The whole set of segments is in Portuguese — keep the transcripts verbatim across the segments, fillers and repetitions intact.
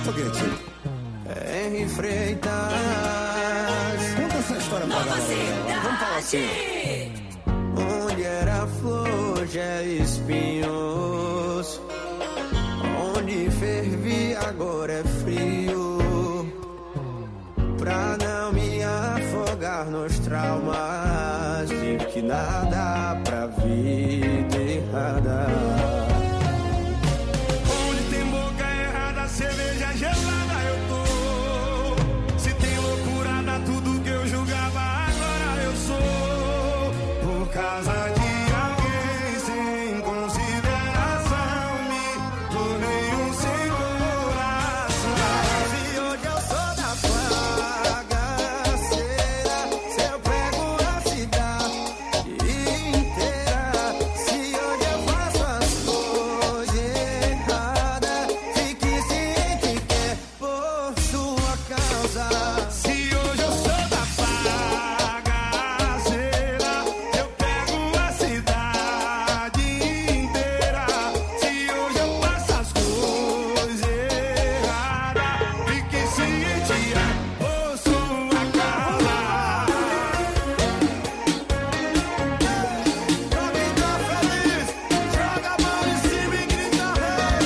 foguete. Henry Freitas. Conta essa história pra galera. Vamos falar assim. Onde era flor, hoje é espinhos. Onde fervia, agora é frio. Pra não me afogar nos traumas, digo que nada pra vida errada. Onde tem boca errada, cerveja gelada eu tô. Se tem loucura, dá tudo que eu julgava, agora eu sou. Por causa de alguém sem consideração, me tornei um sem coração. Se hoje eu sou da bagaceira, se eu pego a cidade inteira. Se hoje eu faço as coisas erradas, fique ciente que é por sua causa. Se hoje eu sou da bagaceira, eu pego a cidade inteira. Se hoje eu faço as coisas erradas, fique ciente, é por sua causa. Alguém tá feliz? Joga a mão em cima e grita rei.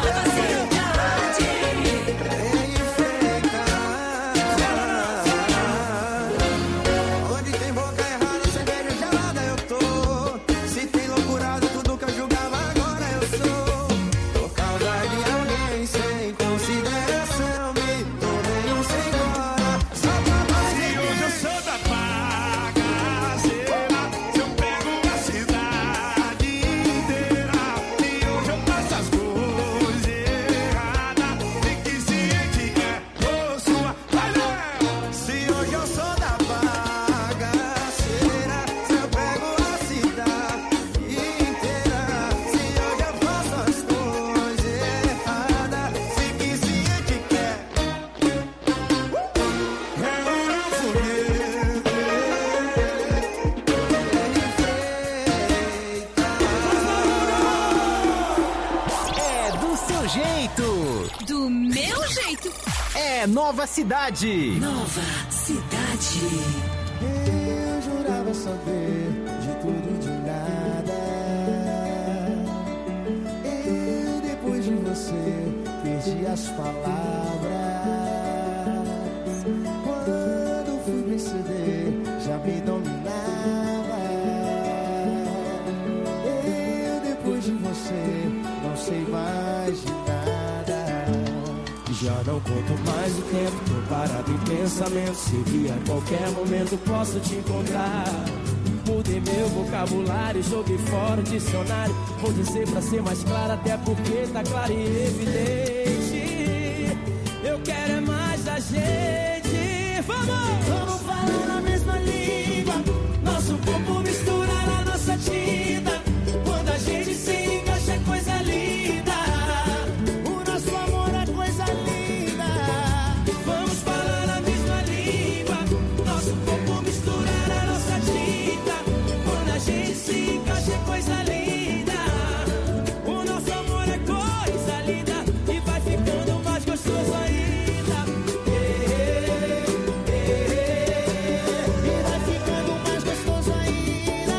Onde tem boca errada, cerveja gelada eu tô. Se tem loucurada, tudo que eu julgava, agora eu sou. Por causa de alguém sem consideração, me tornei um sem coração. Se hoje eu sou da bagaceira, se eu pego a cidade inteira. Se hoje eu faço as coisas erradas, fique ciente que é por sua causa. Se hoje eu sou da bagaceira, se eu pego a cidade inteira. Se hoje eu faço as coisas erradas, fique ciente que é É do seu jeito. Do meu jeito. É Nova Cidade. Nova Cidade. Eu jurava saber de tudo e de nada. Eu, depois de você, perdi as palavras. Quando fui perceber, já me dominava. Eu, depois de você, não sei mais de nada. Já não conto mais o tempo, tô parado em pensamento. Se vir a qualquer momento posso te encontrar. Mudei meu vocabulário, joguei fora o dicionário. Vou dizer pra ser mais claro, até porque tá claro e evidente. Eu quero é mais da gente. Vamos! Vamos falar na mesma língua. Nosso corpo misturar a nossa tinta. Quando a gente se encaixa é coisa linda. O nosso amor é coisa linda. Vamos falar a mesma língua. Nosso corpo misturar a nossa tinta. Quando a gente se encaixa é coisa linda. O nosso amor é coisa linda. E vai ficando mais gostoso ainda. E vai ficando mais gostoso ainda.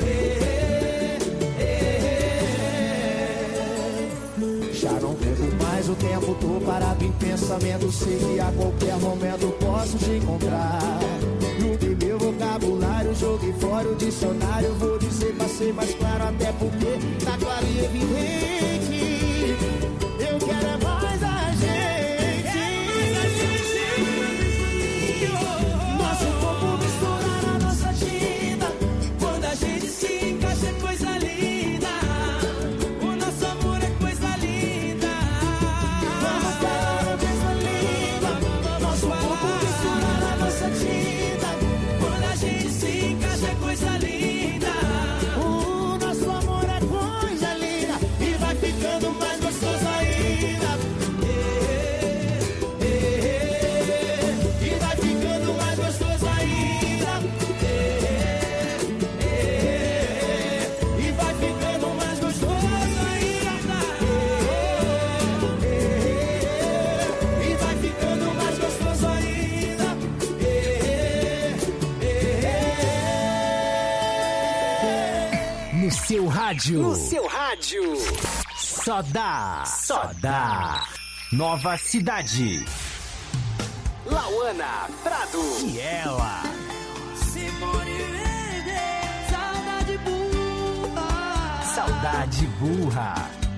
Já não perco mais o tempo, tô parado em pensamento. Sei que a qualquer momento posso te encontrar. Mudei meu vocabulário, joguei fora o dicionário. Vou dizer pra ser mais claro, até porque tá claro e evidente. Eu quero é mais a gente. Nosso corpo misturar a nossa tinta. Quando a gente se encaixa é coisa linda. O nosso amor é coisa linda. Vamos falar a mesma língua. Nosso corpo misturar a nossa tinta. Quando a gente se encaixa é coisa linda. O nosso amor é coisa linda. E vai ficar rádio. No seu rádio. Só dá. Só dá. Nova Cidade. Lauana Prado. E ela. Simone Mendes. Saudade burra. Saudade burra.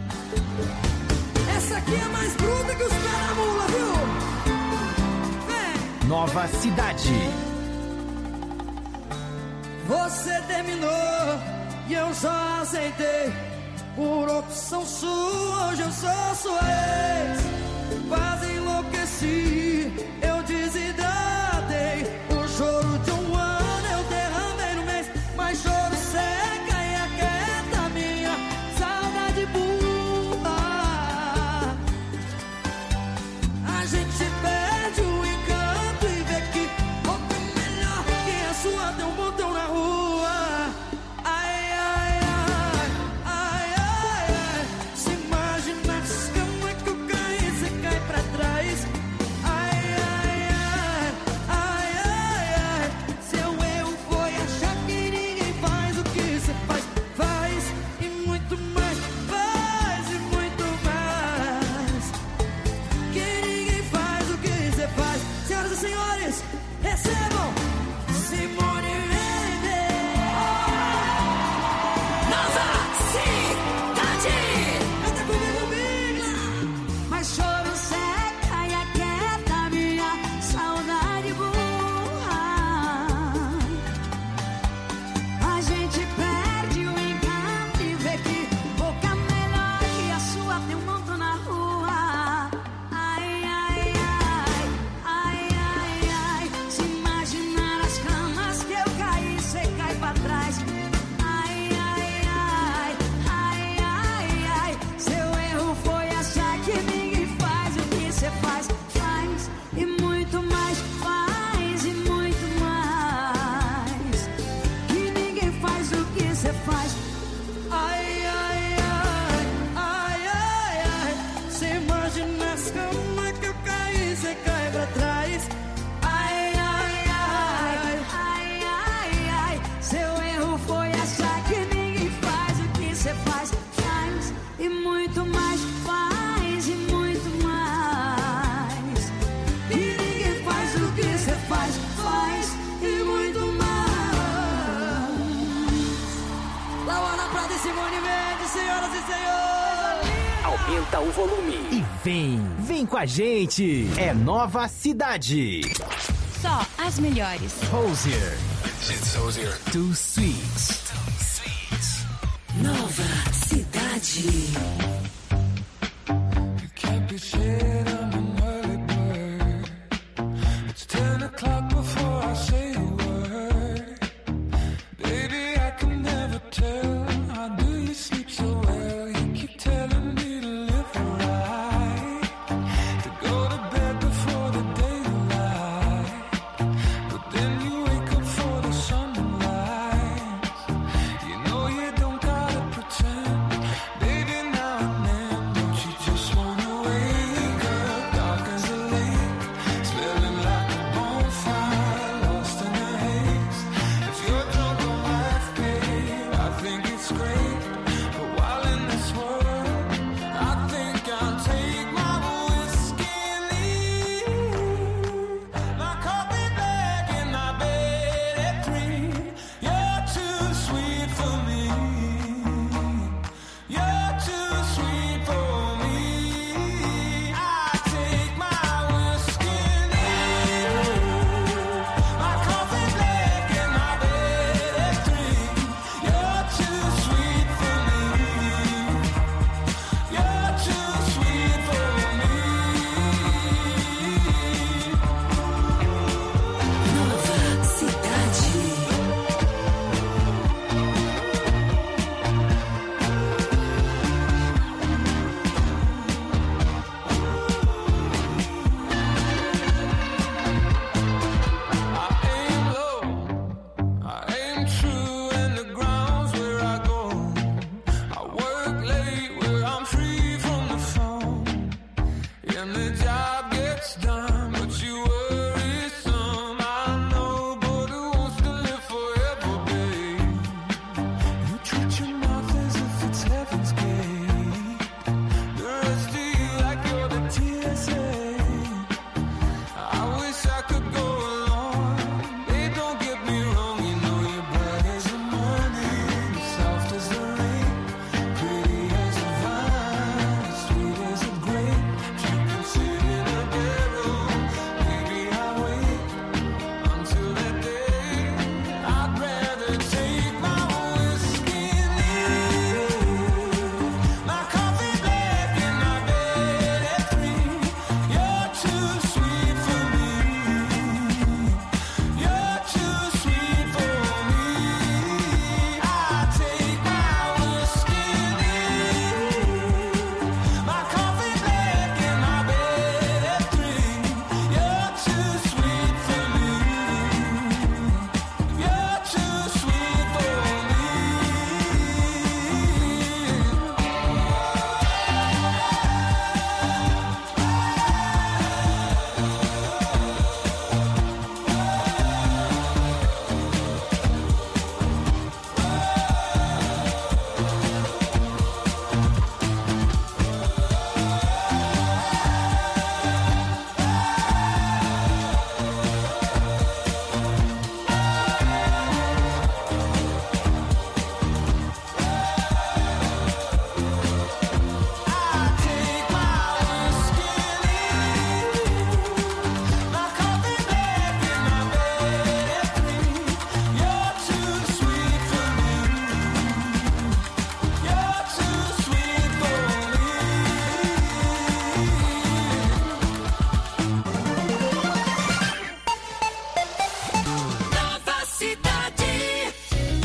Essa aqui é mais bruta que os pés da mula, viu? Vem. Nova Cidade. Você terminou e eu só aceitei. Por opção sua, hoje eu sou sua ex. Quase enlouqueci, eu desidratei. O choro de um ano eu derramei no mês. Mas choro seca e aquieta minha saudade burra. A gente perde o encanto e vê que outra melhor que a sua tem um botão na rua. Ai, ai, ai, ai, ai, ai. Se imagina as camas que eu caí, você cai pra trás. Ai, ai, ai, ai, ai, ai. Seu erro foi achar que ninguém faz o que você faz. Faz e muito mais, faz e muito mais. Que ninguém faz o que você faz. Senhoras e senhores, recebam Simone Mendes. Nova Cidade. Canta comigo, Bigla. Mas choro seca e aquieta minha saudade burra. A gente perde o encanto e vê que boca melhor que a sua tem um monte na rua. Ai, ai, ai, ai, ai, ai. Se imaginar as camas que eu caí, cê cai pra trás. Ai, ai, ai, ai, ai, ai. Seu erro foi achar que ninguém faz o que cê faz. Faz e muito mais, faz e muito mais. Que ninguém faz o que cê faz. Ai, ai, ai, ai, ai, ai. Você imagina as camas que eu caí, você cai pra trás. Ai, ai, ai, Ai, ai, ai. Seu erro foi achar que ninguém faz o que cê faz. Faz e muito mais, faz e muito mais. e ninguém faz o que você faz. Faz e muito mais. Lauana Prado e Simone Mendes, senhoras e senhores. Aumenta o volume. E vem. Vem com a gente. É Nova Cidade. Só as melhores. Hosier. It's Hosier. Too Sweet. Nova Cidade. Can't be shit, I'm an early bird. It's ten o'clock before I say a word. Baby, I can never tell. How do you sleep so well? You keep telling me to live right, to go to bed before the daylight. But then you wake up for the sunrise. You know you don't gotta pretend. Baby, now I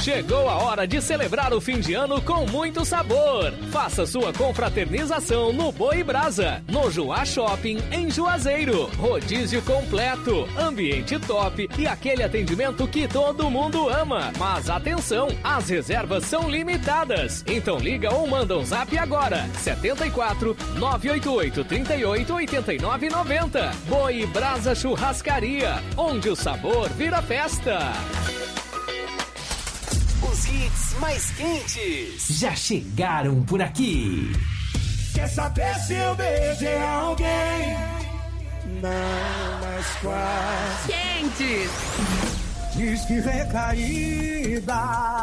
Chegou a hora de celebrar o fim de ano com muito sabor. Faça sua confraternização no Boi Brasa, no Juá Shopping, em Juazeiro. Rodízio completo, ambiente top e aquele atendimento que todo mundo ama. Mas atenção, as reservas são limitadas. Então liga ou manda um zap agora. setenta e quatro, nove oito oito, trinta e oito, oitenta e nove, noventa. Boi Brasa Churrascaria, onde o sabor vira festa. Os hits mais quentes já chegaram por aqui. Quer saber se eu beijei alguém? Não, mas quase. Quentes. Diz que recaída,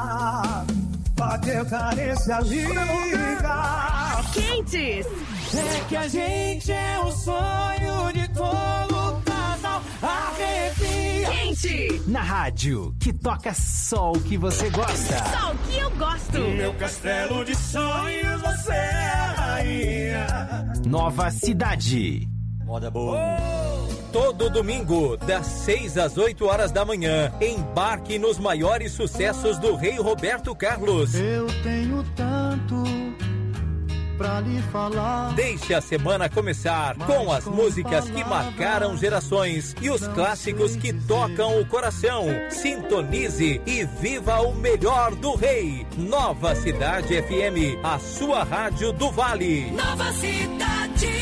bateu carência, liga. Quentes. É que a gente é o sonho de todo casal. Arrepia. Quente. Na rádio, que toca só o que você gosta. Só o que eu gosto. Meu castelo de sonhos, você é a rainha. Nova Cidade. Moda boa. Todo domingo, das seis às oito horas da manhã, embarque nos maiores sucessos do Rei Roberto Carlos. Eu tenho tanto pra lhe falar. Deixe a semana começar com as músicas que marcaram gerações e os clássicos que tocam o coração. Sintonize e viva o melhor do Rei. Nova Cidade F M, a sua rádio do Vale. Nova Cidade.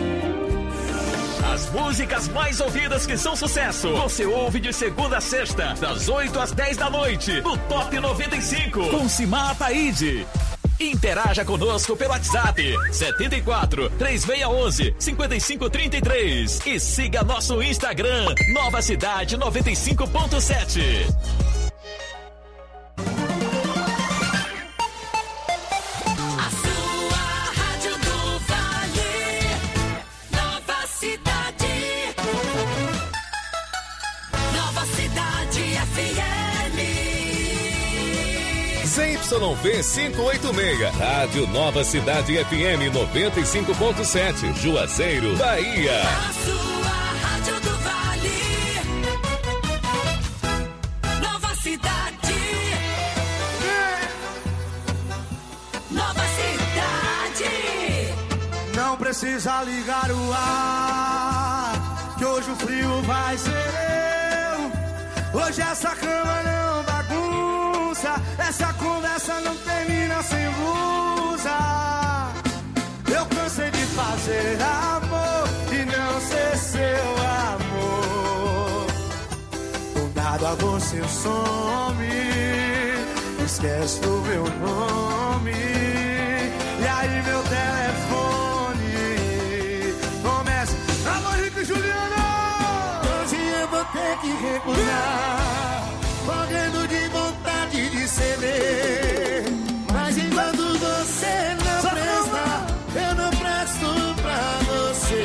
As músicas mais ouvidas que são sucesso, você ouve de segunda a sexta, das oito às dez da noite, no Top noventa e cinco, com Simar Ataíde. Interaja conosco pelo WhatsApp setenta e quatro, três seis um um, cinco cinco três três e siga nosso Instagram, Nova Cidade noventa e cinco ponto sete. Z Y V quinhentos e oitenta e seis, Rádio Nova Cidade F M noventa e cinco ponto sete, Juazeiro, Bahia. A sua rádio do Vale. Nova Cidade. Nova Cidade. Não precisa ligar o ar, que hoje o frio vai ser eu. Hoje essa cama não bagunça, essa conversa não termina sem blusa. Eu cansei de fazer amor e não ser seu amor. Do nada a você some, esquece o meu nome. E aí meu telefone começa: alô, Rico e Juliano. Hoje eu vou ter que recusar, morrendo de vontade de ceder. Mas enquanto você não presta, eu não presto pra você.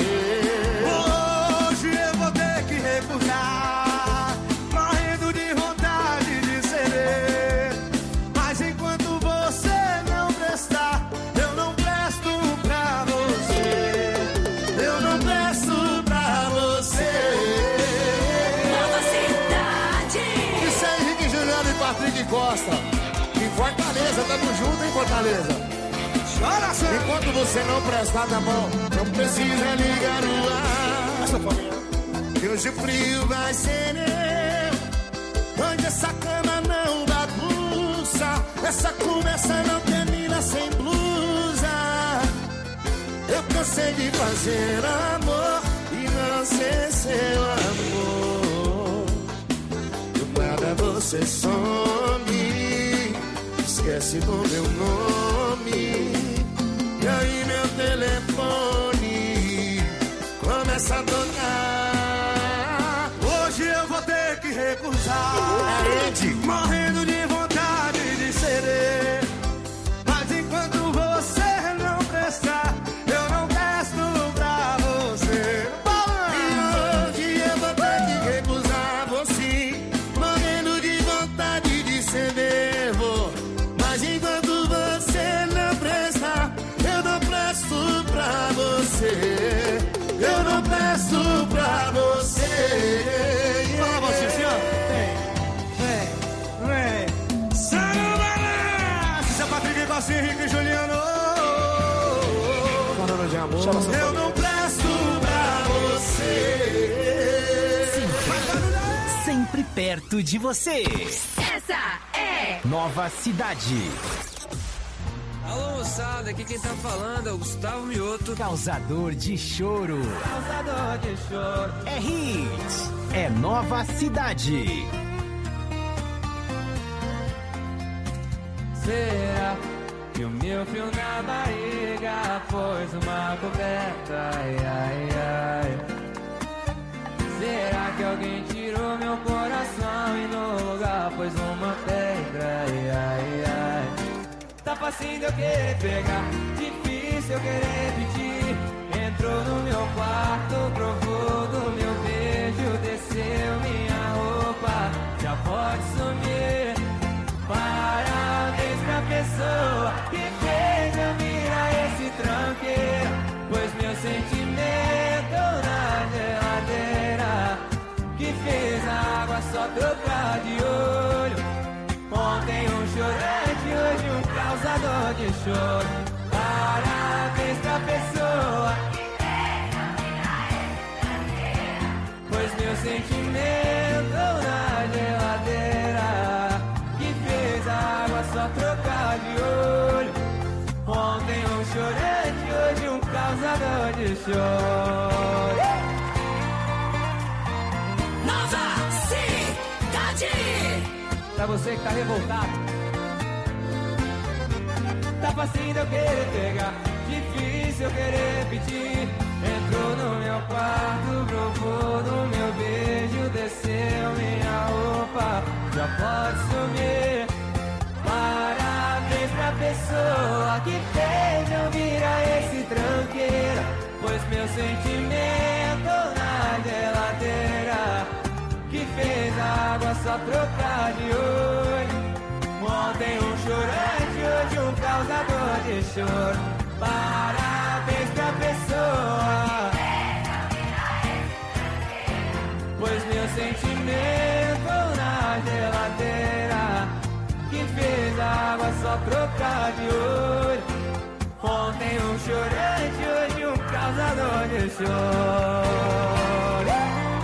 Hoje eu vou ter que recusar, morrendo de vontade de ceder. Mas enquanto você não prestar, eu não presto pra você. Eu não presto pra você. Nova Cidade. Isso aí, Henrique Juliano e Patrick Costa. Em Fortaleza, tamo junto em Fortaleza. Chora, Sam. Enquanto você não prestar na mão, não precisa ligar o ar. Essa família. Que hoje o frio vai ser eu. Onde essa cama não bagunça, essa conversa não termina sem blusa. Eu cansei de fazer amor e não ser seu amor. Do nada você some, esquece do meu nome. E aí meu telefone começa a tocar. Hoje eu vou ter que recusar, morrendo de vontade de ceder. Mas enquanto você não prestar, eu não presto pra você. E hoje eu vou ter que recusar você, morrendo de vontade de ceder. Vou. Mas enquanto você não prestar, eu não presto pra você. Eu não presto pra você. Fala, Cicinha. Vem, vem, vem. Sai! Chama sua Eu não presto pra você. Sempre, sempre perto de você. Essa é Nova Cidade. Alô, moçada, aqui quem tá falando é o Gustavo Mioto. Causador de choro. Causador de choro. É hits. É Nova Cidade. Será que o meu fio na barriga pôs uma coberta? Ai, ai, ai. Será que alguém tirou meu coração e no lugar pôs uma pedra? Ai, ai, ai. Tá facinho de eu querer pegar, difícil eu querer pedir. Entrou no meu quarto, provou do meu beijo, desceu minha roupa, já pode sumir. Parabéns pra pessoa que fez eu virar esse tranqueiro, pois meu sentimento na geladeira, que fez a água só trocar de olho. Ontem um chorante, hoje um causador de choro. Parabéns pra pessoa que fez eu virar esse tranqueiro, pois meu sentimento na geladeira, água só trocar de olho. Ontem um chorante, hoje um causador de choro. Nova Cidade. Pra você que tá revoltado, tá facinho de eu querer pegar, difícil eu querer pedir. Entrou no meu quarto, provou do meu beijo, desceu minha roupa, já pode sumir. Parabéns pra pessoa que fez eu virar esse tranqueiro, pois meu sentimento na geladeira, que fez a água só trocar de olho. Ontem um chorante, hoje um causador de choro. Parabéns pra pessoa, pois meu sentimento na geladeira, que fez a água só trocar de olho. Ontem um chorante, hoje um causador de choro.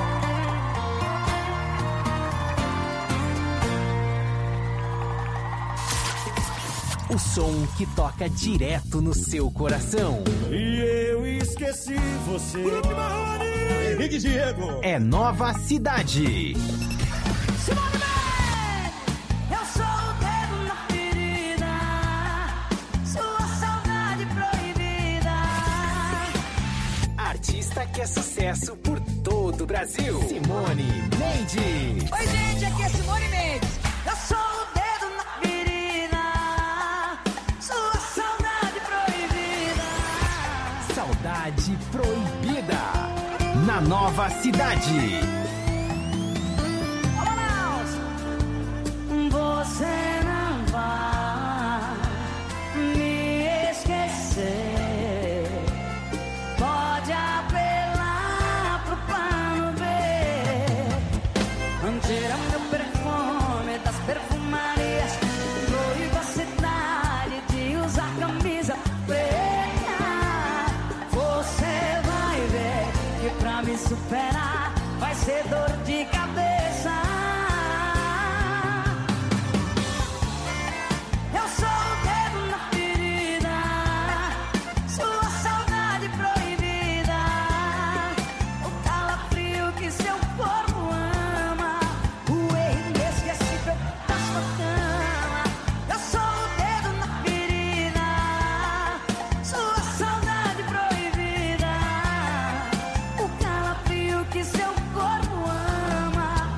O som que toca direto no seu coração. E eu esqueci você. Grupo Marrone, Henrique Diego. É Nova Cidade. Simone Man, eu sou o dedo na ferida, sua saudade proibida. Artista que é sucesso por todo o Brasil. Simone Mendes. Oi, gente, aqui é Simone Mendes. Eu sou o dedo na ferida, sua saudade proibida. Saudade proibida. Na Nova Cidade. Você não vai me esquecer. Pode apelar pro plano B. Tira meu perfume das perfumarias. Proíba a cidade de usar camisa preta. Você vai ver que pra me superar vai ser dor de cabeça. Nova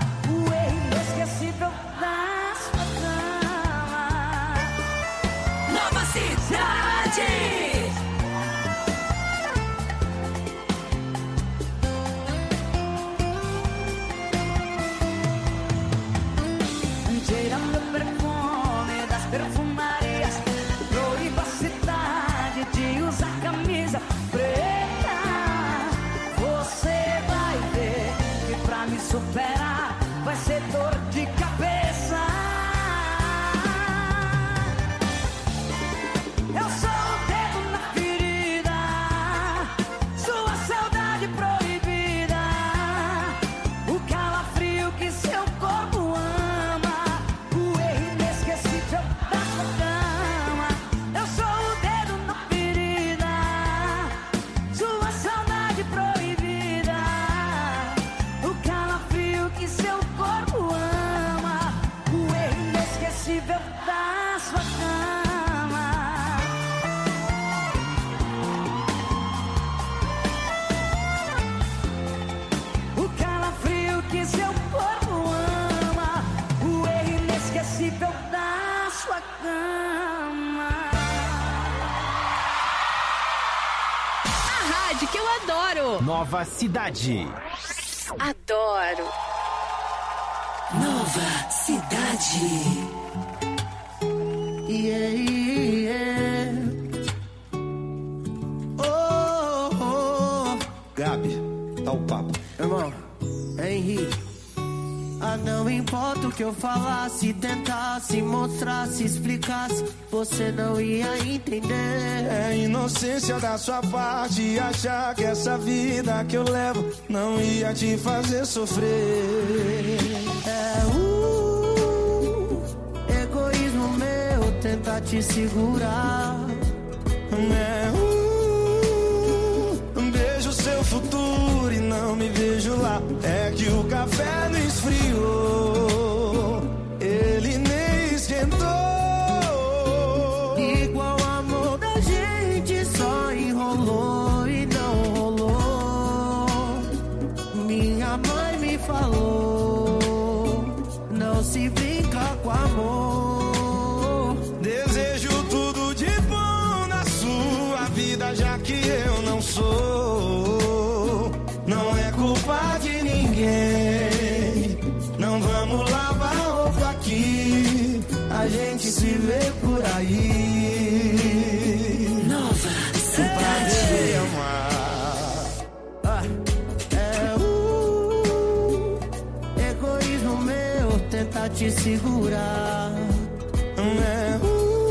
adoro. Nova Cidade. Adoro. Nova Cidade. Yeah, yeah. Oh, oh. Gabi, tá o papo. Irmão, Henrique. Ah, não importa o que eu falasse, tentasse, mostrasse, explicasse, você não ia entender. É inocência da sua parte achar que essa vida que eu levo não ia te fazer sofrer. É o egoísmo meu tentar te segurar. É um beijo seu futuro e não me vejo lá. É que o café não esfriou, ele nem esquentou. Igual o amor da gente só enrolou e não rolou. Minha mãe me falou, não se brinca com amor. Desejo tudo de bom na sua vida, já que eu não sou. Não é culpa de ninguém. Não vamos lavar roupa aqui, a gente se vê por aí. Nova Cidade. Ah, é o egoísmo meu tentar te segurar. É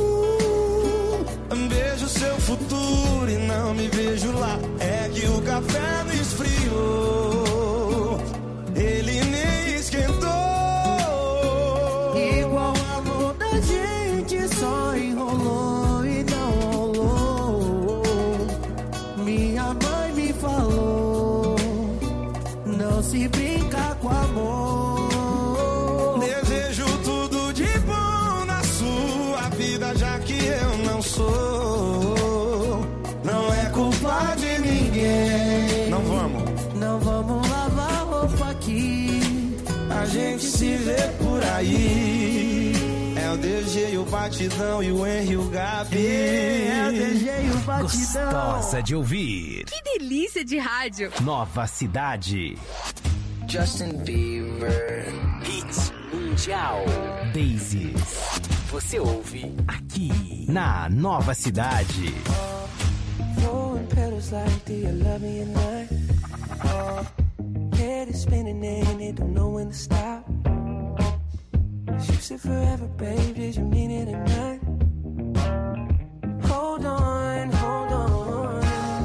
um beijo seu futuro e não me vejo lá. É que o café não esfriou, ele nem esquentou. Igual o amor da gente só enrolou e não rolou. Minha mãe me falou, não se brinca com amor. Desejo tudo de bom na sua vida, já que eu não sou. Não é culpa de ninguém. Não vamos. Não vamos lavar roupa aqui, A gente se vê por aí. É o D J, o Batidão e o Henry, o Gabi. É o D J e o Batidão. Gostosa de ouvir. Que delícia de rádio. Nova Cidade. Justin Bieber. Hits Mundial. Daisy. Você ouve aqui na Nova Cidade. Throwing petals like, do you love me at night? Head is spinning and it don't know when to stop. You said forever, babe, did you mean it or not? Hold on, hold on.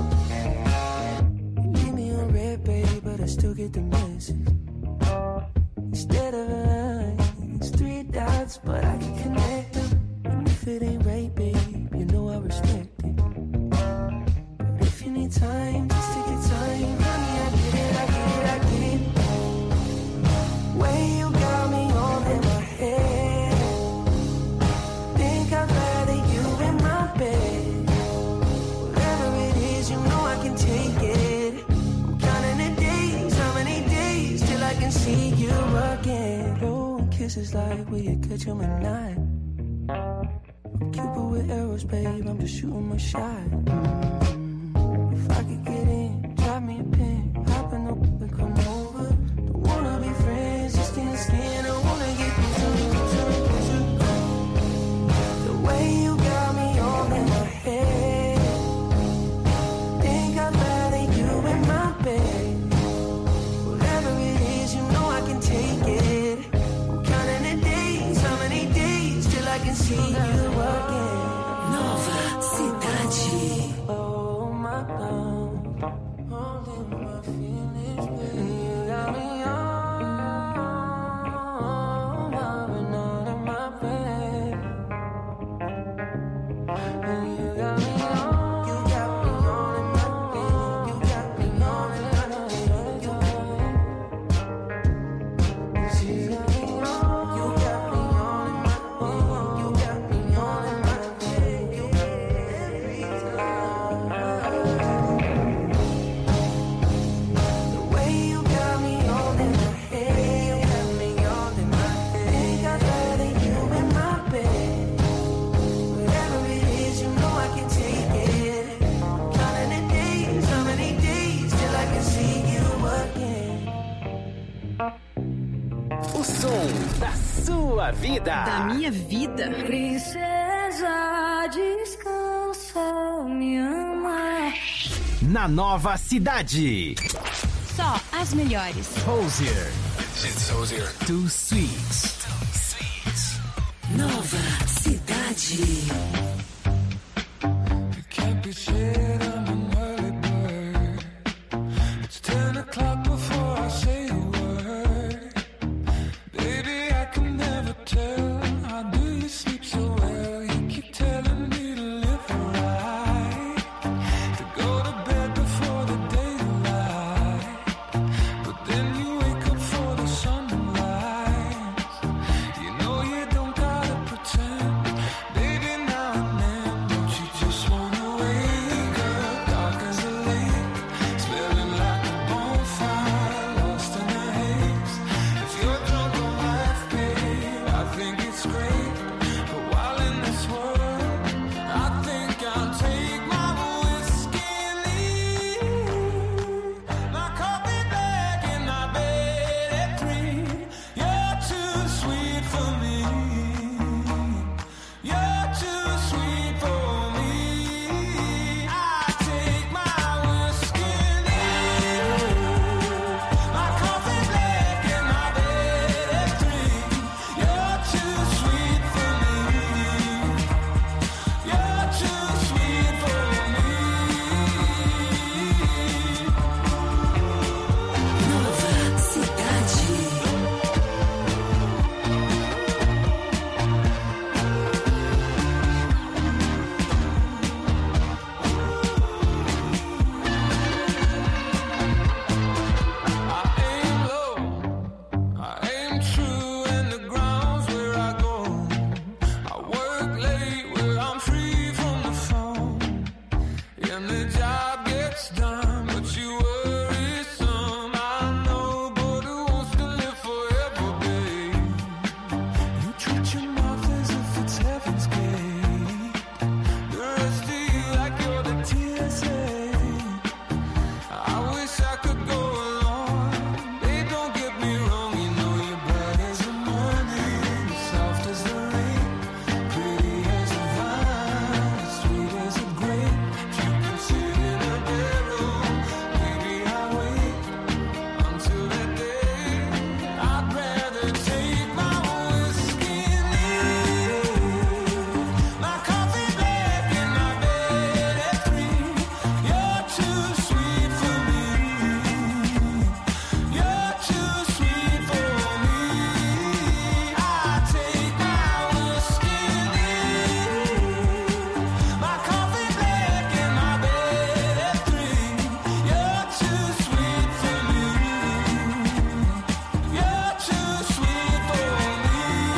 You leave me on red, babe, but I still get the message. Instead of a line, it's three dots, but I can connect them. And if it ain't right, babe, you know I respect it. If you need time, just take your time. Honey, I get it, I get it, I get it. Way you got me all in my head. Think I'd rather you in my bed. Whatever it is, you know I can take it. I'm counting the days, how many days till I can see you again. Oh, kisses like, will you catch 'em at night? I'm Cupid with arrows, babe, I'm just shooting my shot. If I could get in, drop me a pin, hop in the whip and come over. Don't wanna be friends, just skin to skin. I wanna get closer, closer, closer. The way you got me all in my head. Think I'd rather you in my bed. Whatever it is, you know I can take it. I'm counting the days, how many days till I can see you again. Nova Cidade. Oh. sua vida. Da minha vida. Princesa, descansa, me ama. Na Nova Cidade. Só as melhores. Hozier. It's Hozier. Too Sweet. Too Sweet. Nova Cidade. You can't be said I'm an early bird. It's ten o'clock before I say a word. Baby, I can never tell. How do you sleep so well? You keep telling me to live right, to go to bed before the daylight. But then you wake up for the sunrise. You know you don't gotta pretend. Baby, now and then, don't you just wanna wake up dark as a lake, smelling like a bonfire, lost in the haze. If you're drunk on life, babe, I think it's great. But while in this world, I think I'll take my whiskey and leave. My coffee black and my bed at three. You're too sweet for me. You're too sweet for me. I take my whiskey and leave. My coffee black and my bed at three. You're too sweet for me. You're too sweet for me. Nova Cidade. I aim low, I aim true, and the ground's where I go. I work late where I'm free from the phone, and the job gets done, but you worry some. I know, but who wants to live forever, babe? You treat your mouth as if it's heaven's gate. The rest of you like you're the T S A. I wish I could go along. Babe, don't get me wrong. You know you're bright as the morning, soft as the rain, pretty as a vine, sweet as a grape. If you can sit in a barrel, maybe I'll wait until that day. I'd rather take my whiskey and leave. My coffee black and my bed at three. You're too sweet for me. You're too sweet for me. I take my whiskey and leave. My coffee black and my bed at three. You're too sweet for me. You're too sweet for me.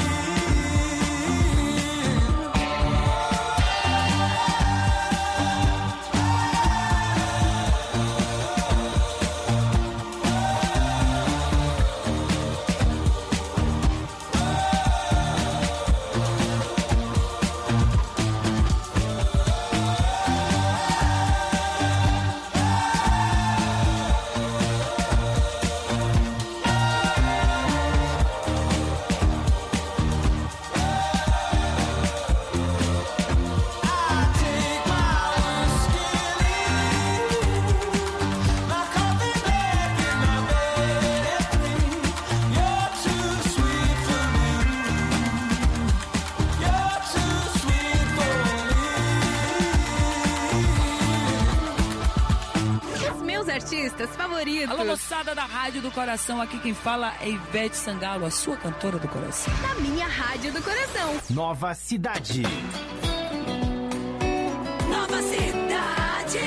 Os meus artistas favoritos. Alô, moçada da Rádio do Coração, aqui quem fala é Ivete Sangalo, a sua cantora do coração. Na minha rádio do coração. Nova Cidade. Nova Cidade.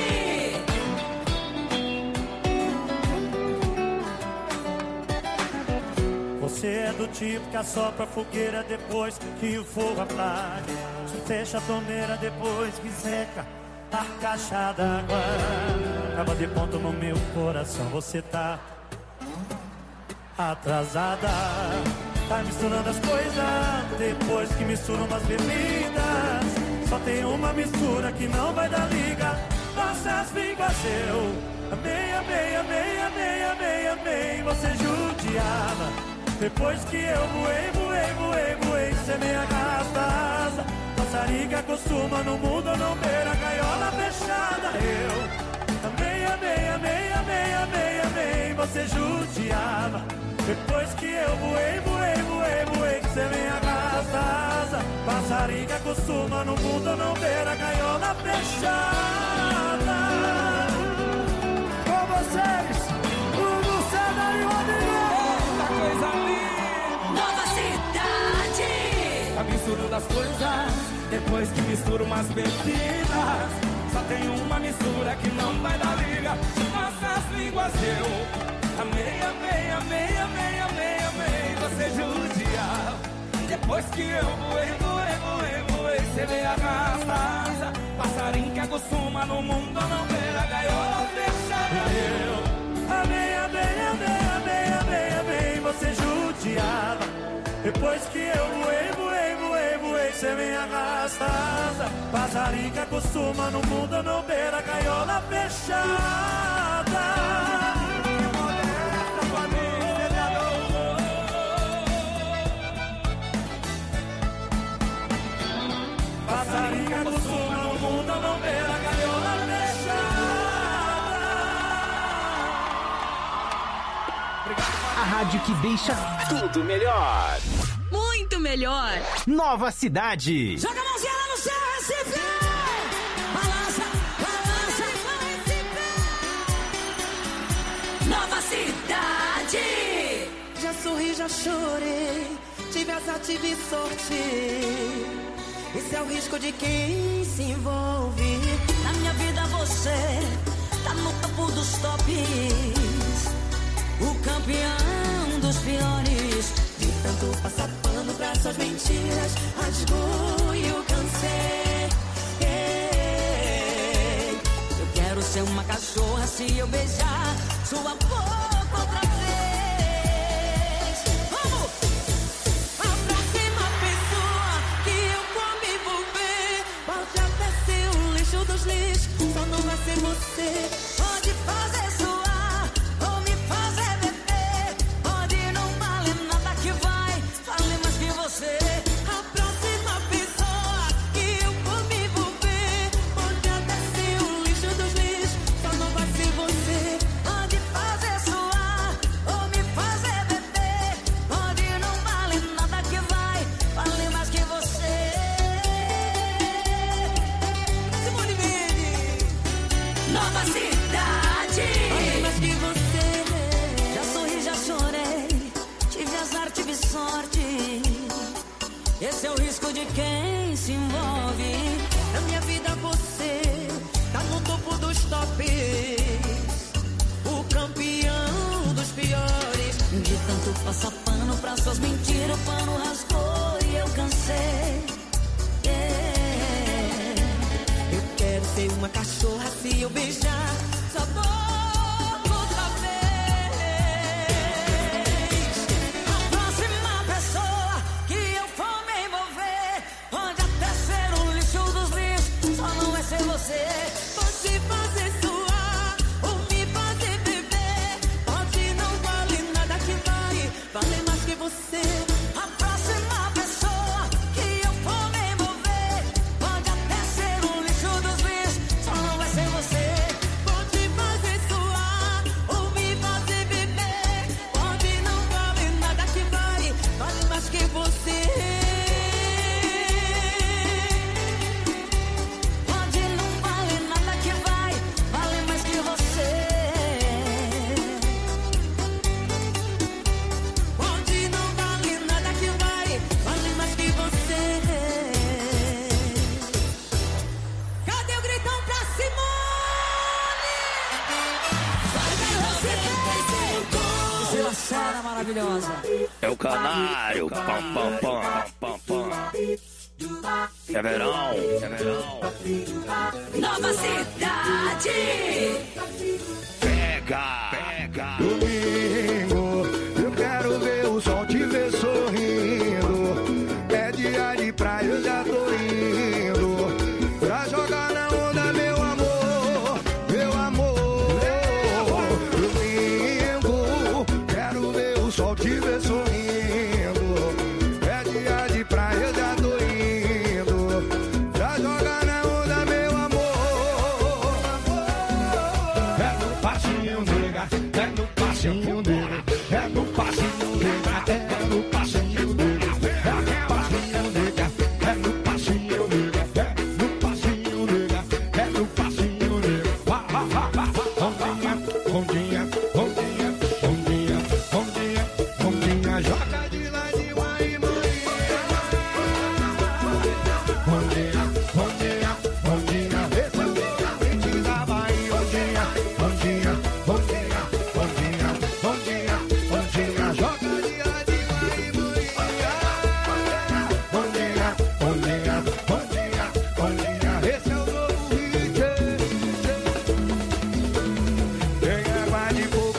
Você é do tipo que assopra a fogueira depois que o fogo apaga. Se fecha a torneira depois que seca a caixa d'água. Acaba de ponto no meu coração. Você tá atrasada. Tá misturando as coisas depois que misturam umas bebidas. Só tem uma mistura que não vai dar liga. Nossas línguas eu amei, amei, amei, amei, amei, amei. Você judiava Depois que eu voei, voei, voei, voei, cê me arrasta. Passarinho que acostuma no mundo não ter a gaiola fechada. Eu amei, amei, amei, amei, amei, amei, você judiava. Depois que eu voei, voei, voei, voei, cê me arrasta. Passarinho que acostuma no mundo não ter a gaiola fechada. Com vocês, o Luciano e o Rodrigo. Coisa linda. Nova Cidade. A mistura das coisas, depois que misturo umas bebidas, só tem uma mistura que não vai dar liga. Nossas línguas eu amei, amei, amei, amei, amei, amei, você judia. Depois que eu voei, voei, voei, voei, cê me arrasta. Passarinho que acostuma no mundo não ver a gaiola fechada. Eu amei, amei, amei, amei, amei, amei, você judiava. Depois que eu voei, voei, voei, voei, cê me arrasta. Passarinho que acostuma no mundo não ver a gaiola fechada. Passarinho que acostuma no mundo não ver a gaiola fechada. A rádio que deixa tudo melhor. Muito melhor. Nova Cidade. Joga a mãozinha lá no céu, Recife! Balança, balança, Recife! Nova Cidade! Já sorri, já chorei, tive azar, tive sorte. Esse é o risco de quem se envolve. Na minha vida você tá no topo dos tops, o campeão dos piores. De tanto passar pano pra suas mentiras, rasgou e eu cansei. Ei, eu quero ser uma cachorra se eu beijar sua boca outra vez. Vamos! A próxima pessoa que eu vou me envolver pode até ser o lixo dos lixos, só não vai ser você. Pode fazer suar ou me fazer beber, pode não valer nada que vai valer mais que você. A próxima pessoa que eu vou me envolver pode até ser o lixo dos lixos, só não vai ser você. Pode fazer suar ou me fazer beber, pode não valer nada que vai valer mais que você. Simone Mendes. Nova Cidade. Vale mais que você. Já sorri, já chorei, tive azar, tive sorte. Esse é o risco de quem se envolve. Na minha vida você tá no topo dos tops, o campeão dos piores. De tanto passar pano pra suas mentiras, o pano rasgou e eu cansei. Yeah. Eu quero ser uma cachorra se eu beijar sua boca outra vez. A próxima pessoa que eu for me envolver pode até ser o lixo dos lixos, só não vai ser você. Pode fazer suar ou me fazer beber, pode não valer nada que vai valer mais que você. A próxima pessoa que eu for me envolver pode até ser o lixo dos lixos, só não vai ser você. Pode fazer suar ou me fazer beber, pode não valer nada que vai vale mais que você. Pode não valer nada que vai valer mais que você. Pode não valer nada que vai valer mais que você. Cadê o gritão pra Simone? Gila Sara maravilhosa. É o canário, pam, pam, pam, pam, pam. É verão, é verão. Nova Cidade. Pega, pega. Domingo, eu quero ver o sol te ver sorrindo. É dia de praia, eu já tô indo pra jogar na onda, meu amor, meu amor. Domingo, quero ver o sol te ver sorrindo.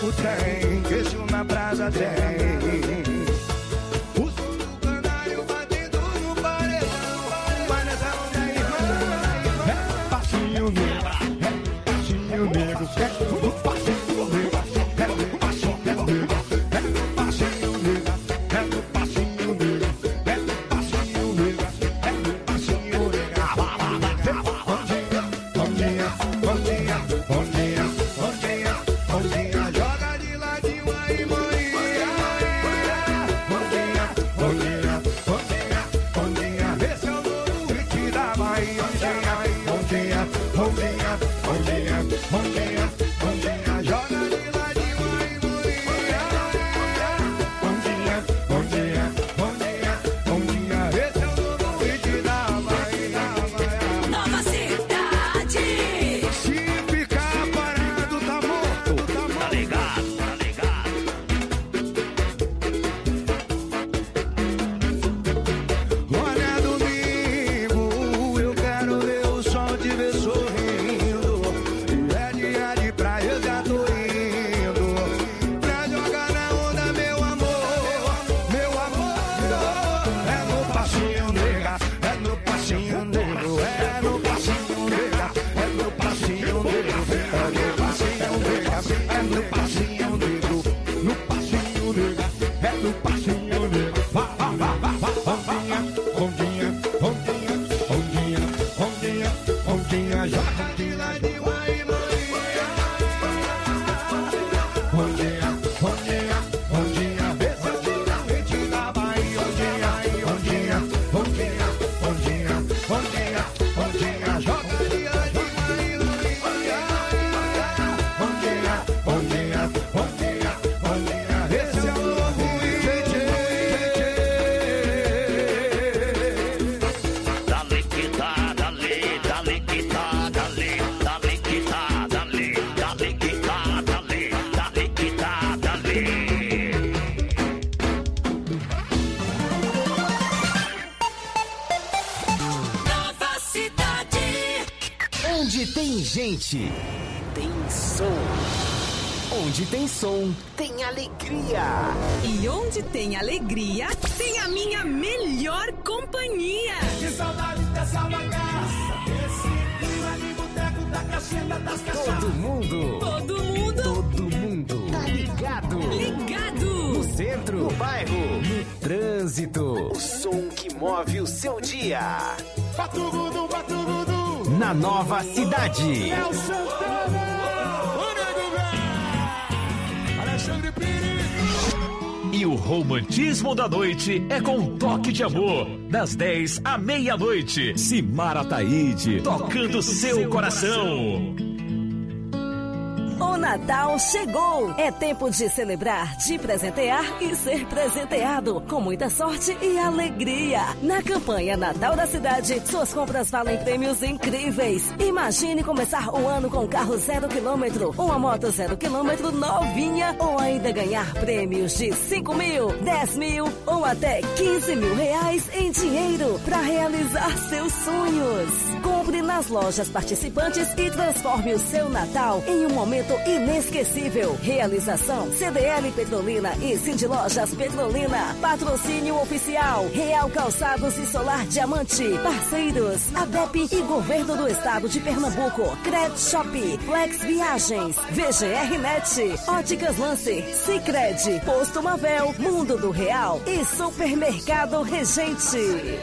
fogo tem, queijo na brasa tem. O som do canário batendo no paredão. Paredão da irmã. É passinho negro, é passinho negro, é o passinho negro, é o passinho negro, é o passinho negro, é o passinho negro, é o passinho negro, é o passinho negro. Bom dia, bom dia, bom dia, bom dia, bom dia, joga de ladinho aí, maninha. Bom dia, bom dia, bom dia, bom dia, esse é o novo hit da Bahia. Bom dia, bom dia, bom dia, bom dia, bom dia, joga de ladinho aí, maninha. Bom dia, bom dia, bom dia, bom dia, esse é o novo hit da Bahia. Nova Cidade. Se ficar parado, tá morto, tá morto. Tá ligado, tá ligado. Olha, domingo, eu quero ver o sol te ver sorrindo. E é dia de praia, eu já tô indo pra jogar na onda, meu amor, meu amor. É no passinho nega, é no passinho negro, é no passinho nega, é no passinho negro, é no passinho nega, é no passinho negro, no passinho nega, é no passinho negro. Vá, vá, vá, vá, vá. Bom dia, bom dia, bom dia, bom dia, bom dia, bom dia, joga de ladinho aí, maninha. Bom dia, bom dia, bom dia, esse é o dia hit da Bahia. Bom dia, bom dia, bom dia, bom dia, bom dia, joga de ladinho aí, maninha. Bom dia, bom dia, bom dia, bom dia, esse é o novo hit. Dale que tá, dale, dale que tá, dale, dale que tá, dale, dale que tá, dale, dale que tá, dale. Nova Cidade. Onde tem gente, tem som. Onde tem som, tem alegria. E onde tem alegria, tem a minha melhor companhia. Que saudade dessa bagaça, desse clima de boteco da caixinha das cachaças. Todo mundo, Todo mundo todo mundo tá ligado. ligado. No centro, no bairro, no trânsito. O som que move o seu dia. Batugudu, batugudu, Na Nova Cidade. é o Santana. O nego velho, Alexandre Pires. E o romantismo da noite é com um toque de amor. Das dez à meia-noite. Simara Taíde, tocando seu coração. O Natal chegou! É tempo de celebrar, de presentear e ser presenteado, com muita sorte e alegria. Na campanha Natal da Cidade, suas compras valem prêmios incríveis. Imagine começar o ano com um carro zero quilômetro, uma moto zero quilômetro novinha, ou ainda ganhar prêmios de cinco mil, dez mil ou até quinze mil reais em dinheiro para realizar seus sonhos. Compre nas lojas participantes e transforme o seu Natal em um momento inesquecível. Realização C D L Petrolina e Cindy Lojas Petrolina. Patrocínio oficial Real Calçados e Solar Diamante. Parceiros A B E P e Governo do Estado de Pernambuco. Cred Shop, Flex Viagens, V G R Net, Óticas Lance, Sicredi, Posto Mavel, Mundo do Real e Supermercado Regente.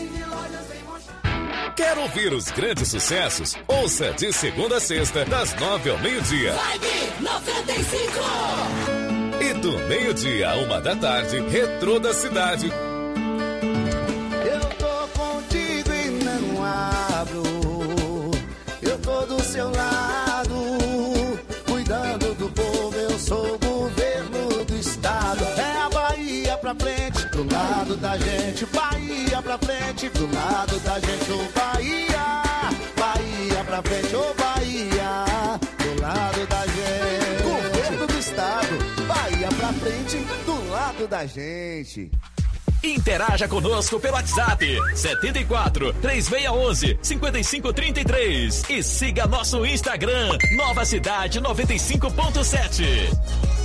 Quer ouvir os grandes sucessos? Ouça de segunda a sexta, das nove ao meio-dia. Vibe noventa e cinco. E do meio-dia a uma da tarde, Retrô da Cidade. Eu tô contigo e não abro. Eu tô do seu lado, cuidando do povo. Eu sou o governo do estado. É a Bahia pra frente, pro lado da gente. Bahia pra frente, pro lado da gente. Ô Bahia, Bahia pra frente. Ô Bahia, do lado da gente. Governo do estado, Bahia pra frente, do lado da gente. Interaja conosco pelo WhatsApp setenta e quatro, três seis um um, cinco cinco três três e siga nosso Instagram Nova Cidade noventa e cinco ponto sete.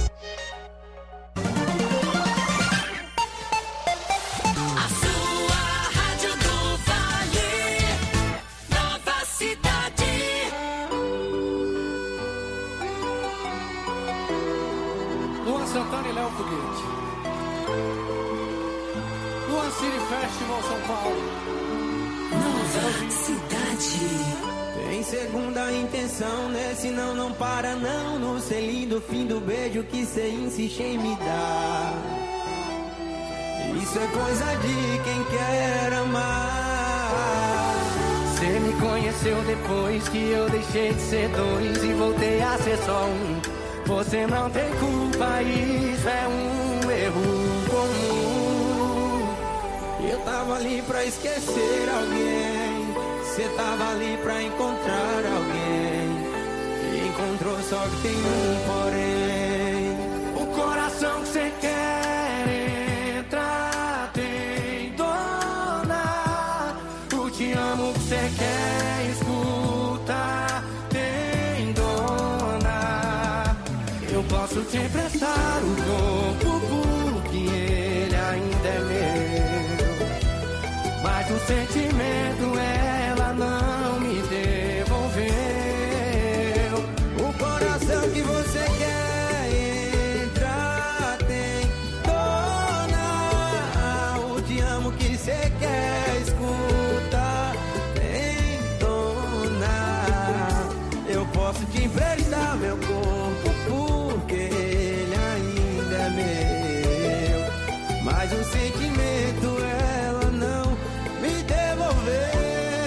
Luan Santana e Léo Foguete. Luan City Festival São Paulo. Nova Cidade. Tem segunda intenção, nesse não, não para não. No selinho do fim do beijo que cê insiste em me dar. Isso é coisa de quem quer amar. Cê me conheceu depois que eu deixei de ser dois e voltei a ser só um. Você não tem culpa, isso é um erro comum. Eu tava ali pra esquecer alguém, cê tava ali pra encontrar alguém, e encontrou só que tem um porém. O coração que cê quer entrar tem dona. O te amo que cê quer escutar tem dona. Eu posso te emprestar o corpo porque ele ainda é meu, mas o sentimento ela não me devolveu. O coração que você quer entrar tem dona. O te amo que você quer escutar tem dona. Eu posso te emprestar meu corpo porque ele ainda é meu, mas o sentimento ela não me devolveu.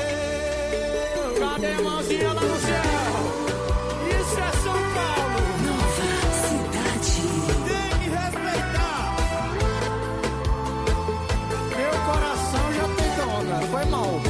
Cadê a mãozinha lá no céu? Isso é São Paulo. Nova Cidade. Tem que respeitar. Meu coração já tem dona. Foi mal.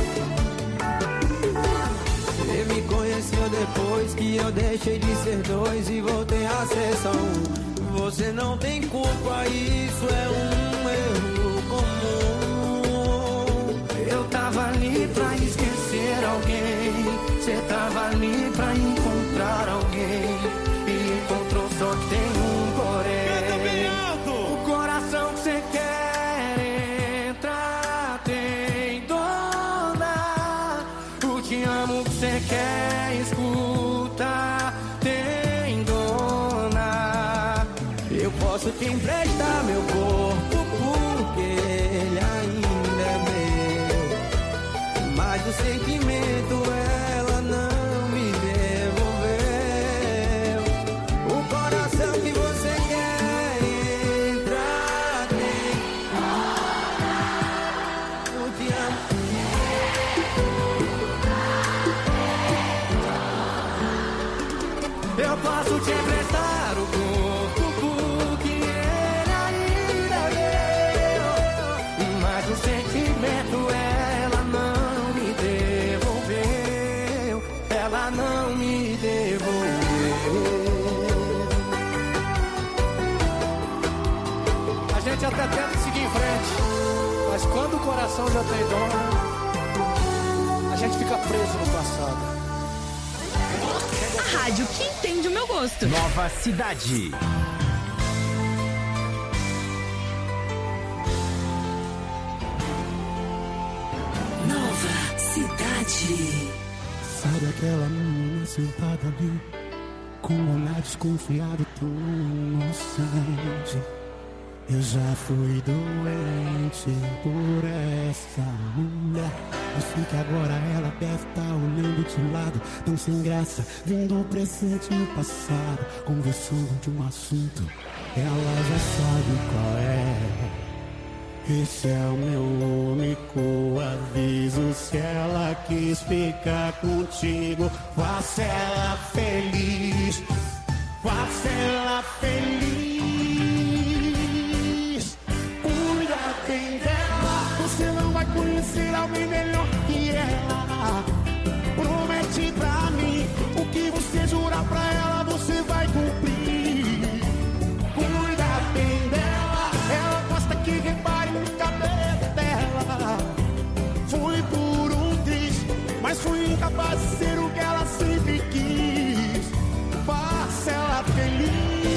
Você me conheceu depois que eu deixei de ser dois e voltei a ser só um. Você não tem culpa, isso é um erro comum. Eu tava ali pra esquecer alguém, cê tava ali pra encontrar alguém, e encontrou só que tem um porém. O coração que cê quer entrar tem dona. O te amo que cê quer escutar tem dona. Eu posso te emprestar meu corpo porque ele ainda é meu, mas o sentimento ela não me devolveu. O coração que você quer entrar tem eu te amo. Eu posso te emprestar o corpo porque ele ainda é meu, mas o sentimento ela não me devolveu. Ela não me devolveu. A gente até tenta seguir em frente, mas quando o coração já tem dona, a gente fica preso no passado. A rádio que entende o meu gosto. Nova Cidade. Nova Cidade. Sabe aquela menina sentada ali, com um olhar desconfiado, tão inocente? Eu já fui doente por essa mulher. Eu sei que agora ela deve estar olhando de lado, tão sem graça, vendo o presente e o passado, conversando de um assunto, ela já sabe qual é. Esse é o meu único aviso. Se ela quis ficar contigo, faça ela feliz, faça ela feliz. Cuida bem dela, você não vai conhecer alguém melhor que ela. Promete pra mim, o que você jurar pra ela, você vai cumprir. Cuida bem dela, ela gosta que repare no cabelo dela. Fui por um triz, mas fui incapaz de ser o que ela sempre quis. Faça ela feliz.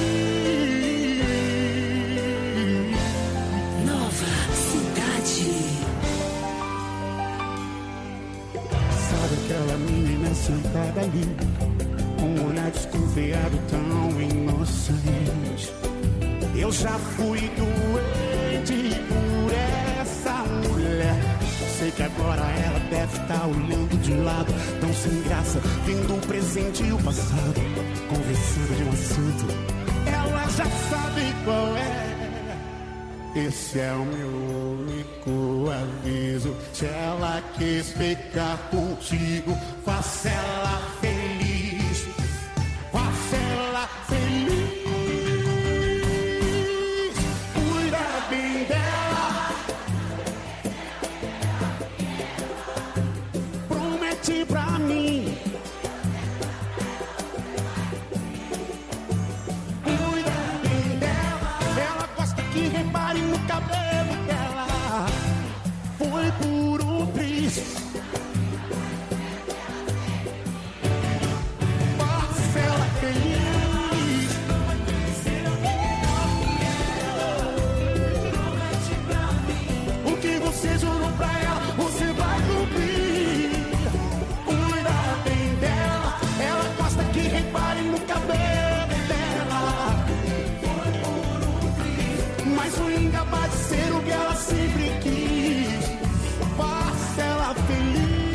Nova Cidade. Sabe aquela menina sentada ali, com um olhar desconfiado, tão inocente? Eu já fui doente por essa mulher. Sei que agora ela deve estar olhando de lado, tão sem graça, vendo o presente e o passado, conversando de um assunto. Ela já sabe qual é. Esse é o meu único aviso. Se ela quis ficar contigo, faça ela feliz. Faça ela feliz. Cuida bem dela. Promete pra mim. Cuida bem dela. Ela gosta que reparem no cabelo dela. Foi por um triz. Faça ela feliz. O que você jurou pra ela, você vai cumprir. Cuida bem dela. Ela gosta que reparem no cabelo dela. Mas o incapaz de ser o que ela sempre quis. Faça ela feliz.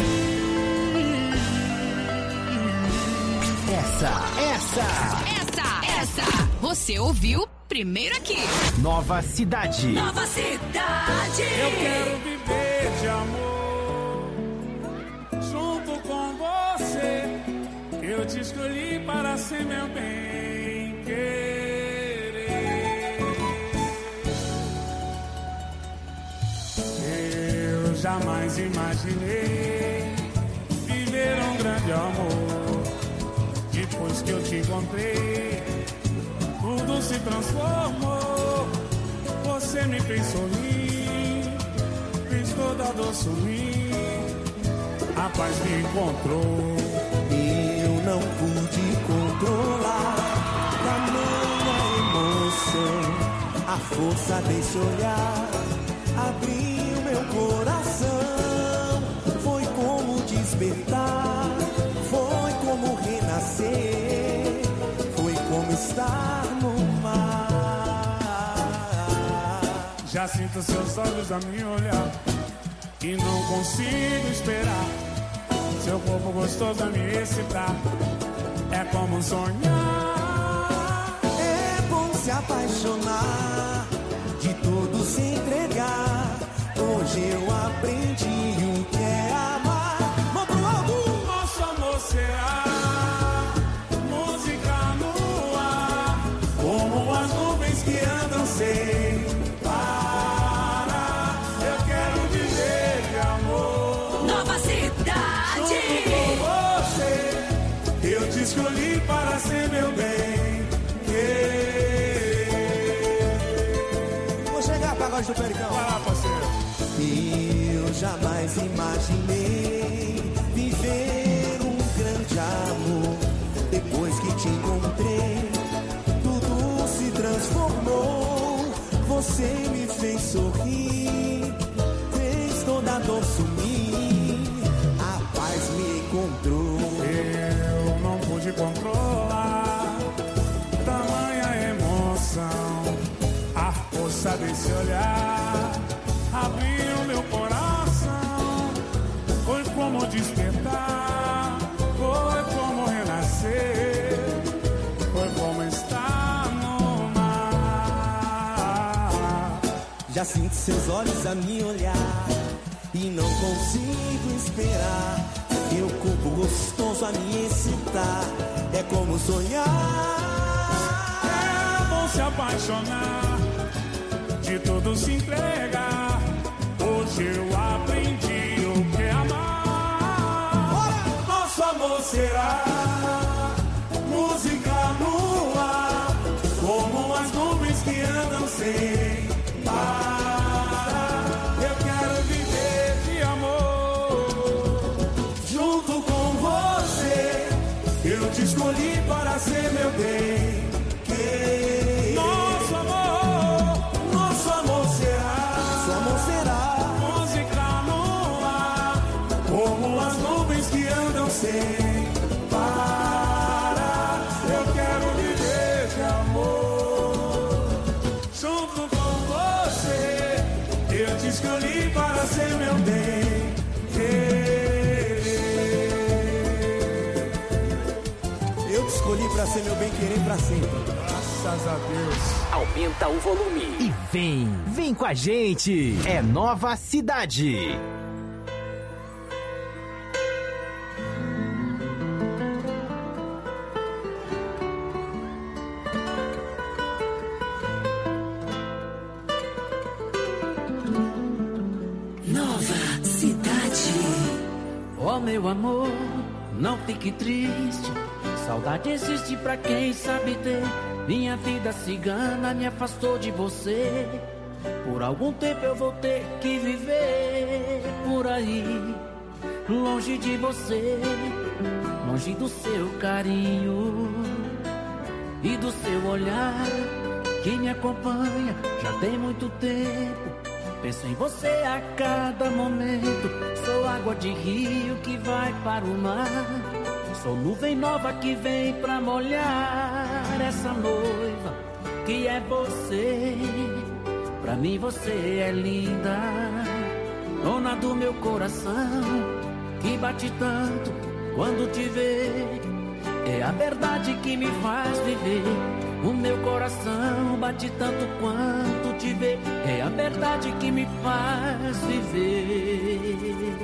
Essa, essa. Essa, essa. Você ouviu primeiro aqui. Nova Cidade. Nova Cidade. Eu quero viver de amor junto com você. Eu te escolhi para ser meu bem querer. Eu jamais imaginei viver um grande amor. Depois que eu te encontrei, tudo se transformou. Você me fez sorrir, fez toda a dor sumir. A paz me encontrou. Eu não pude controlar tamanha emoção. A força desse olhar abriu meu coração. Foi como despertar, foi como renascer, foi como estar no mar. Já sinto seus olhos a me olhar e não consigo esperar. Seu corpo gostoso a me excitar. É como sonhar. É bom se apaixonar, de tudo se entregar. Hoje eu aprendi o que é amar. Mão pro alto. Nosso amor será música no ar, como as nuvens que andam sem parar. Eu quero viver de amor. Nova Cidade. Junto com você, eu te escolhi para ser meu bem querer. Vou chegar, pagode do Pericão. Vai lá, parceiro. Eu jamais imaginei viver um grande amor. Depois que te encontrei, tudo se transformou. Você me fez sorrir, fez toda a dor sumir. A paz me encontrou. Eu não pude controlar tamanha emoção. A força desse olhar abriu meu coração. Foi como despertar, foi como renascer, foi como estar no mar. Já sinto seus olhos a me olhar e não consigo esperar. Teu corpo gostoso a me excitar. É como sonhar. É bom se apaixonar, de tudo se entregar. Hoje eu aprendi o que é amar. Bora! Nosso amor será música no ar, como as nuvens que andam sem parar. Eu quero viver de amor junto com você. Eu te escolhi para ser meu bem querer. Nosso amor, nosso amor será, nosso amor será música no ar, como as nuvens que andam sem parar. Eu quero viver de amor escolhi para ser meu bem querer. Eu te escolhi para ser meu bem querer para sempre. Graças a Deus. Aumenta o volume e vem, vem com a gente. É Nova Cidade. Nova Cidade. Oh, meu amor, não fique triste. Saudade existe pra quem sabe ter. Minha vida cigana me afastou de você. Por algum tempo eu vou ter que viver por aí, longe de você, longe do seu carinho e do seu olhar que me acompanha já tem muito tempo. Penso em você a cada momento. Sou água de rio que vai para o mar. Sou nuvem nova que vem pra molhar essa noiva que é você. Pra mim você é linda, dona do meu coração, que bate tanto quando te vê. É a verdade que me faz viver. O meu coração bate tanto quanto te vê. É a verdade que me faz viver.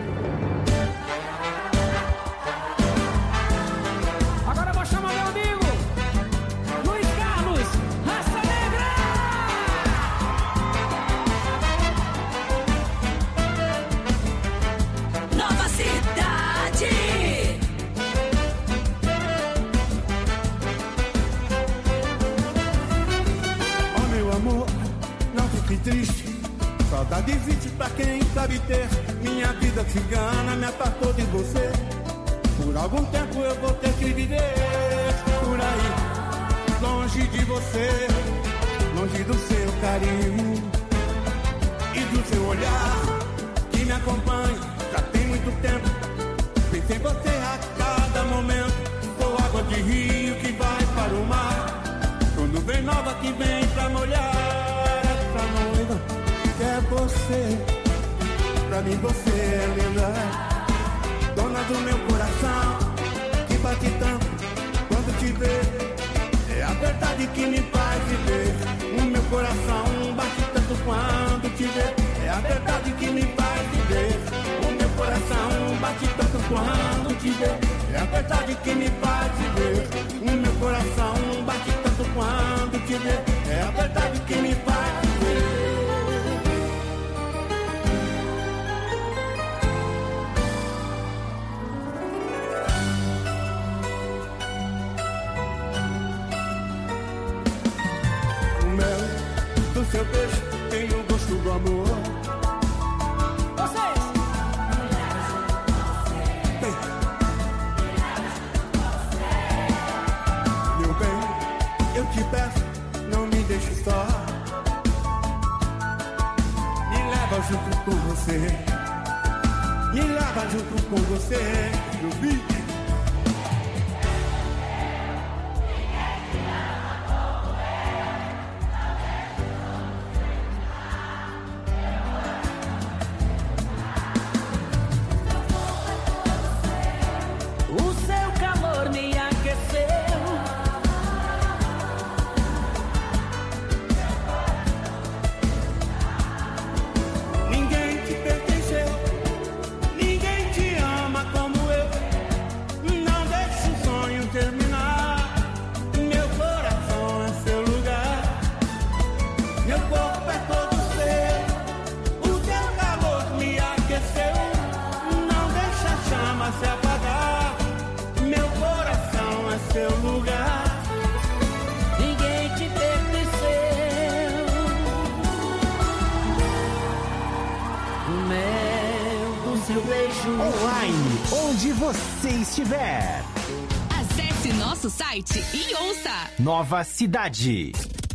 Agora eu vou chamar meu amigo Luiz Carlos, Raça Negra. Nova Cidade. Oh, meu amor, não fique triste. Saudade existe pra quem sabe ter. Minha vida cigana me apartou de você. Por algum tempo eu vou ter que viver por aí, longe de você, longe do seu carinho e do seu olhar que me acompanha já tem muito tempo. Penso em você a cada momento. Sou água de rio que vai para o mar. Sou nuvem nova que vem pra molhar essa noiva que é você. Pra mim você é linda, dona do meu coração, que bate tanto quando te vê. É a verdade que me faz viver. O meu coração bate tanto quando te vê. É a verdade que me faz viver. O meu coração bate tanto quando te vê. É a verdade que me faz viver. O meu coração bate tanto quando te vê. É a verdade que me faz viver. Do seu beijo tem o gosto do amor. Vocês! Meu bem, eu te peço, não me deixe só. Me leva junto com você. Me leva junto com você. Eu vi. Online, onde você estiver. Acesse nosso site e ouça. Nova Cidade.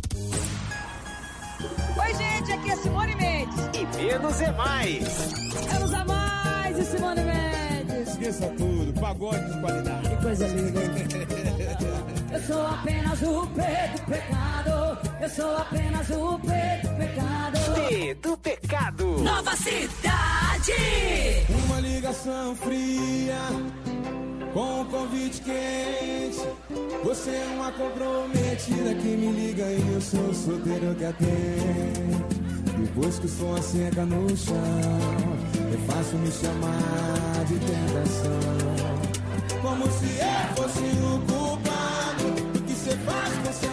Oi, gente, aqui é Simone Mendes. E menos é mais. Menos é mais e Simone Mendes. Esqueça tudo, pagode de qualidade. Que coisa linda. Eu sou apenas o P do pecado. Eu sou apenas o P do pecado. P do pecado. Nova Cidade. Uma ligação fria com um convite quente. Você é uma comprometida que me liga e eu sou o solteiro que atende. Depois que o som assenta no chão, é fácil me chamar de tentação. Como se eu fosse o culpado do que você faz com seu